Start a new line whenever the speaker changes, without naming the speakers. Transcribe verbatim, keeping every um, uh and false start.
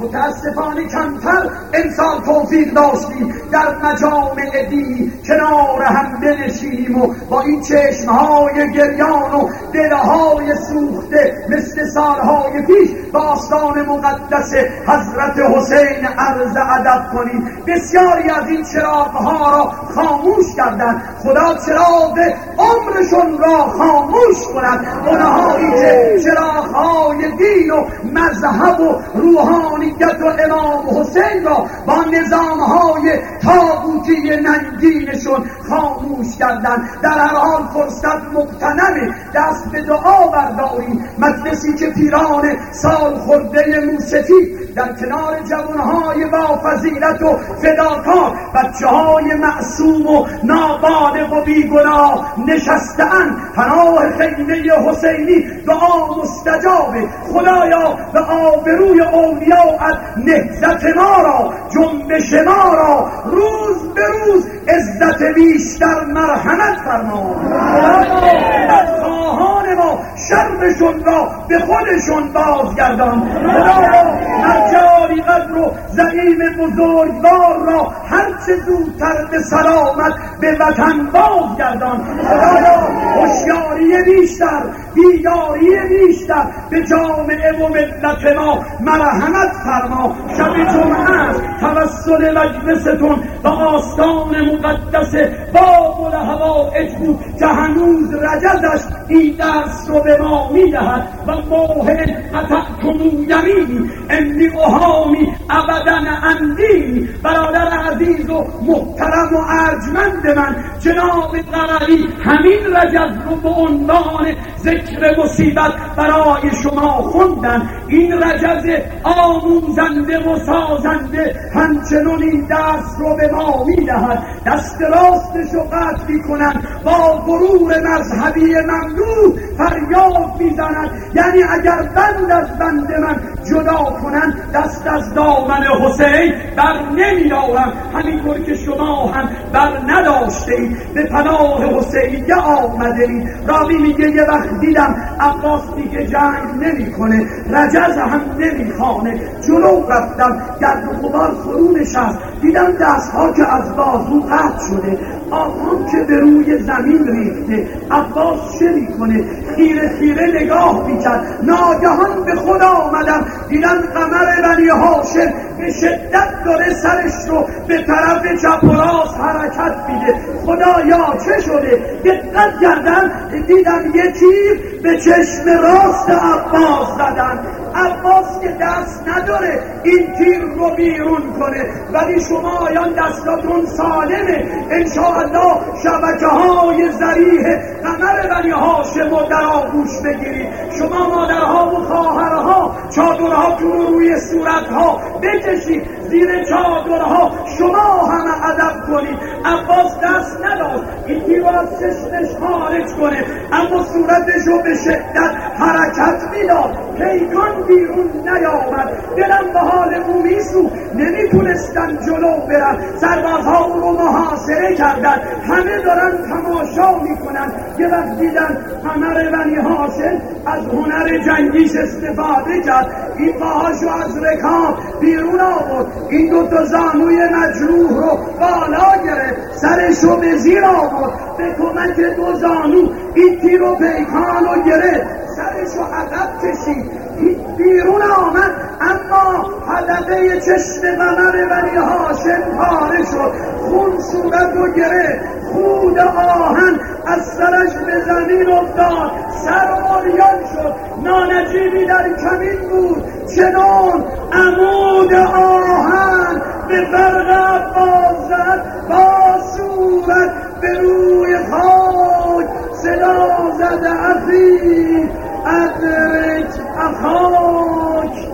متاسفانه کمتر امسال توفیق داشتیم در مجامع دینی کنار هم بنشینیم و با این چشمهای گریان و دلهای سوخته مثل سالهای پیش با آستان مقدس حضرت حسین عرض ادب کنیم. بسیاری از این چراغها را خاموش کردند، خدا چراغ عمرشون را خاموش کند. اونهایی که چراغهای دین و مذهب و روحانیت و امام حسین را با نظامهای طاغوتی ننگینشون خاموش کردند. در هر حال فرصت مغتنمه، دست به دعا برداریم. مجلسی که پیران سال خورده موسیقی در کنار جوانهای با فضیلت و فداکار، بچه های معصوم و نابالغ و بیگناه نشسته‌اند. پناه خیمه حسینی دعا مستجابه. خدایا به آبروی اولیاءت نهضت ما را، جنبش ما را روز به روز عزت بیشتر مرحمت فرما. خدایا خواهان ما شرشون را به خودشون بازگردان. خدایا مرجعی قدر و زعیم بزرگوار را هرچه زودتر به سلامت به وطن بازگردان. خدایا هوشیاری بیشتر، بیداری بیشتر به جامعه و ملت ما مرحمت فرما. شب جمعه است، توسل مجلستون به آستان مقدس باب الهوائج بود که هنوز رجزش این درس رو به ما میدهد و موهن اتعکنو یمینی انی اهامی ابدا اندینی. برادر عزیز و محترم و ارجمند من جناب قرعی همین رجز رو به عنوان ذکر مصیبت برای شما خوندن. این رجز آموزنده و سازنده همچنون این درس رو به ما میدهد. دست راستش رو قطع میکنن، با غرور مذهبی ممنوع فریاد میزنند، یعنی اگر بند از بند من جدا کنن دست از دامن حسین بر نمیدارم. همینطور که شما هم بر نداشته اید، به پناه حسینیه آمده اید. راوی میگه یه وقت دیدم عباس دیگه جنگ نمی کنه، رجز هم نمی خانه، جلو رفتم گرد و غبار فرو نشست، دیدم دستها که از بازو قطع شده، آقام که به روی زمین ریخته. عباس چه میکنه؟ خیره خیره نگاه میکرد. ناگهان به خود آمدم، دیدم قمر بنی هاشم به شدت داره سرش رو به طرف چپ و راست حرکت میده. خدایا چه شده؟ دقت کردم دیدم یه تیر به چشم راست عباس زدن. عباس که دست نداره این تیر رو بیرون کنه، ولی شما آیان دستاتون سالمه. انشاءالله شبکه های ذریح قمر بنی هاشم رو در آغوش بگیرید. شما مادرها و خواهرها چادرهاتون رو روی صورتها بکشید، زیر چادرها شما همه ادب کنید. عباس دست نداشت این تیر رو از چشمش خارج کنه، اما صورتش رو به شدت حرکت میداد، پیکان بیرون نیامد. دلم به حال او میسوخت، نمیتونستن جلو برن. سربازها او رو محاصره کردن، همه دارن تماشا میکنن. یه وقت دیدن قمر بنی هاشم از هنر جنگیش استفاده کرد، این پاهاشو از رکاب بیرون آورد، این دوتا زانوی مجروح رو بالا گرفت، سرشو به زیر آورد، به کمک دو زانو این تیر و پیکان رو گرفت، سرشو عقب کشید، بیرون آمد. اما حدقه چشم قمر بنی هاشم پاره شد، خون صورت رو گرفت، خود آهن از سرش به زمین افتاد، سر عریان شد. نانجیبی در کمین بود، چنان عمود آهن به برق عباس زد، با صورت به روی خاک صدا زد: عفی ادرک اخاک.